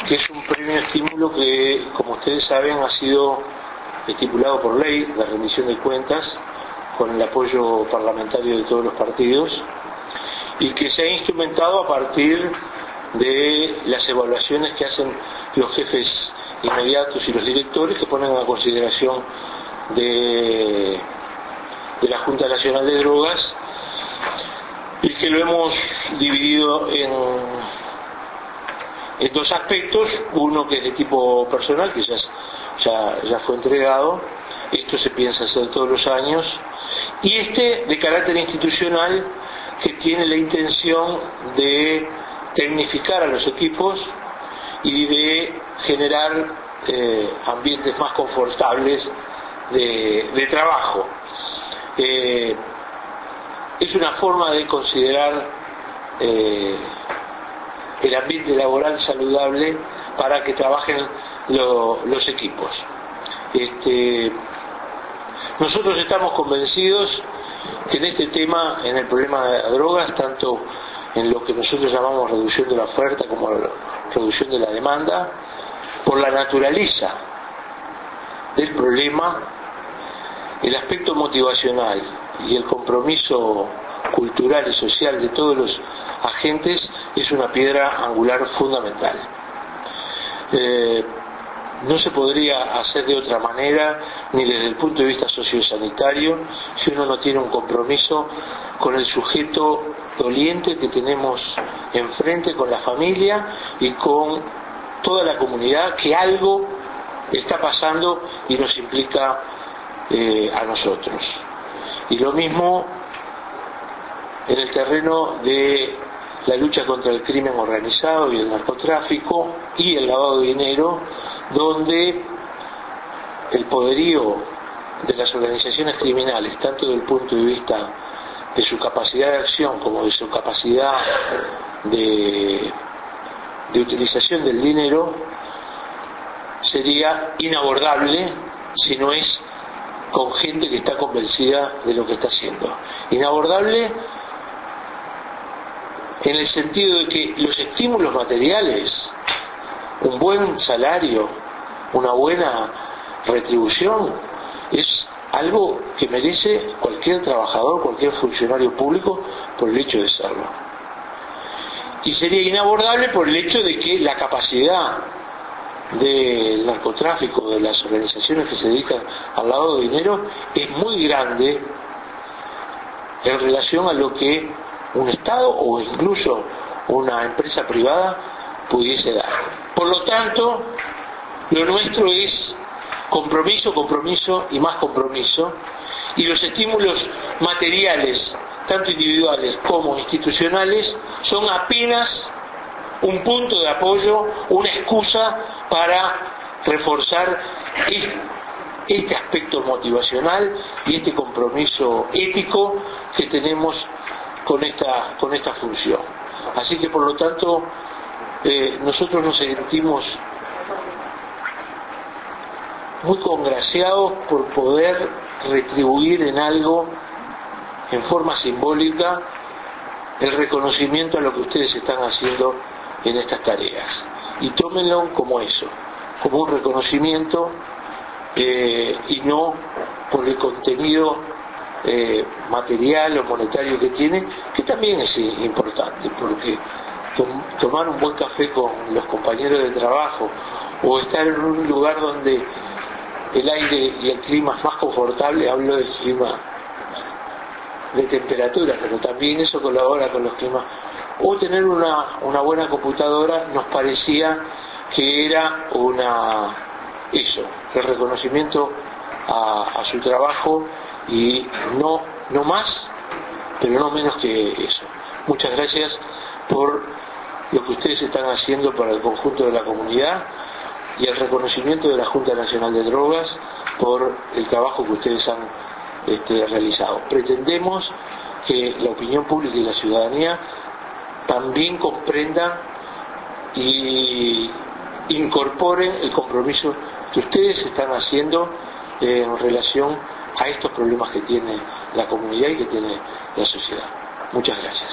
que es un premio estímulo que, como ustedes saben, ha sido estipulado por ley de rendición de cuentas con el apoyo parlamentario de todos los partidos y que se ha instrumentado a partir de las evaluaciones que hacen los jefes inmediatos y los directores, que ponen a consideración de la Junta Nacional de Drogas, y que lo hemos dividido en dos aspectos: uno que es de tipo personal, que ya fue entregado, esto se piensa hacer todos los años, y este de carácter institucional, que tiene la intención de tecnificar a los equipos y de generar ambientes más confortables de trabajo. Es una forma de considerar el ambiente laboral saludable para que trabajen los equipos. Nosotros estamos convencidos que en este tema, en el problema de drogas, tanto en lo que nosotros llamamos reducción de la oferta como reducción de la demanda, por la naturaleza del problema, el aspecto motivacional y el compromiso cultural y social de todos los agentes es una piedra angular fundamental. No se podría hacer de otra manera, ni desde el punto de vista sociosanitario, si uno no tiene un compromiso con el sujeto doliente que tenemos enfrente, con la familia y con toda la comunidad, que algo está pasando y nos implica a nosotros. Y lo mismo en el terreno de la lucha contra el crimen organizado y el narcotráfico y el lavado de dinero, donde el poderío de las organizaciones criminales, tanto desde el punto de vista de su capacidad de acción como de su capacidad de utilización del dinero, sería inabordable si no es con gente que está convencida de lo que está haciendo. Inabordable en el sentido de que los estímulos materiales, un buen salario, una buena retribución, es algo que merece cualquier trabajador, cualquier funcionario público, por el hecho de serlo. Y sería inabordable por el hecho de que la capacidad del narcotráfico, de las organizaciones que se dedican al lavado de dinero, es muy grande en relación a lo que un Estado o incluso una empresa privada pudiese dar. Por lo tanto, lo nuestro es compromiso, compromiso y más compromiso, y los estímulos materiales, tanto individuales como institucionales, son apenas un punto de apoyo, una excusa para reforzar este aspecto motivacional y este compromiso ético que tenemos con esta función. Así que, por lo tanto, nosotros nos sentimos muy congraciados por poder retribuir en algo, en forma simbólica, el reconocimiento a lo que ustedes están haciendo en estas tareas. Y tómenlo como eso, como un reconocimiento, y no por el contenido material o monetario que tiene, que también es importante, porque tomar un buen café con los compañeros de trabajo o estar en un lugar donde el aire y el clima es más confortable, hablo del clima de temperatura, pero también eso colabora con los climas, o tener una buena computadora, nos parecía que era el reconocimiento a su trabajo, y no más, pero no menos que eso. Muchas gracias por lo que ustedes están haciendo para el conjunto de la comunidad, y el reconocimiento de la Junta Nacional de Drogas por el trabajo que ustedes han realizado. Pretendemos que la opinión pública y la ciudadanía también comprendan y incorporen el compromiso que ustedes están haciendo en relación a estos problemas que tiene la comunidad y que tiene la sociedad. Muchas gracias.